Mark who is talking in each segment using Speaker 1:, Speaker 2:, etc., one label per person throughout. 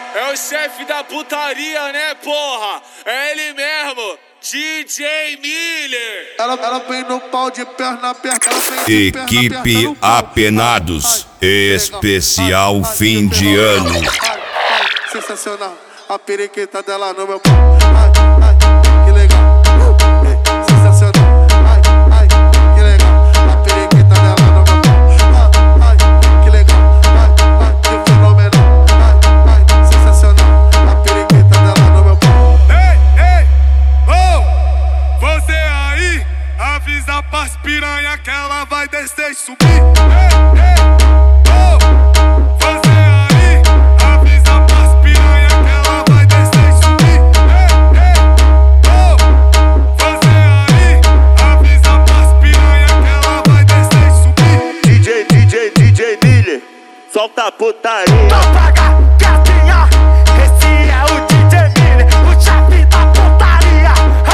Speaker 1: É o chefe da putaria, né, porra? É ele mesmo, DJ Miller.
Speaker 2: Ela vem no pau de perna aberta.
Speaker 3: Equipe Apenados, especial fim de ano.
Speaker 2: Sensacional, a periquita dela no meu pau. Que legal. Sensacional, que legal. A periquita dela no meu pau. Que legal, que fenomenal. Sensacional, a periquita dela no meu pau.
Speaker 4: Ei, oh, você aí, avisa pras piranha que ela vai descer e subir. Ei, oh, você aí, avisa pras piranha que ela vai descer e subir. Ei, oh, você aí, avisa pras piranha que ela vai descer e subir.
Speaker 5: DJ Miller, solta a putaria.
Speaker 6: Não paga, gatinha, esse é o DJ Miller, o chefe da putaria.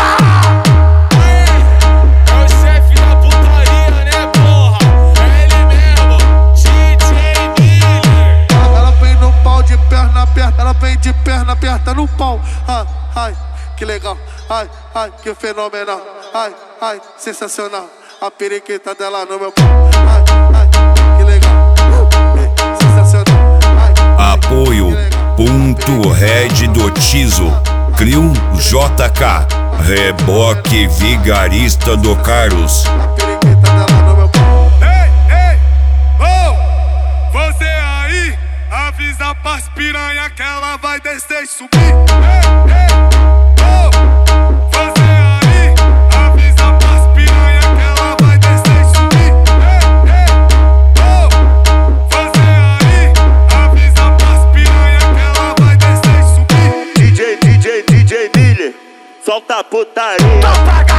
Speaker 1: É o chefe da putaria, né, porra? É ele mesmo, DJ Miller.
Speaker 2: Ela vem no pau de perna aberta. Ela vem de perna aberta no pau. Que legal. Que fenomenal. Sensacional. A periquita dela no meu pau. Que legal. Sensacional.
Speaker 3: Apoio Ponto Red do Tizo, Crium JK, Reboque Vigarista do Carlos.
Speaker 2: A periquita dela no meu pau.
Speaker 4: Ei, oh, você aí, avisa pras piranha que ela vai descer e subir. Ei, oh, você aí, avisa pras piranha que ela vai descer e subir. Ei, oh, você aí, avisa pras piranha que ela vai descer e subir.
Speaker 5: DJ Miller, solta a putaria.
Speaker 6: Não paga,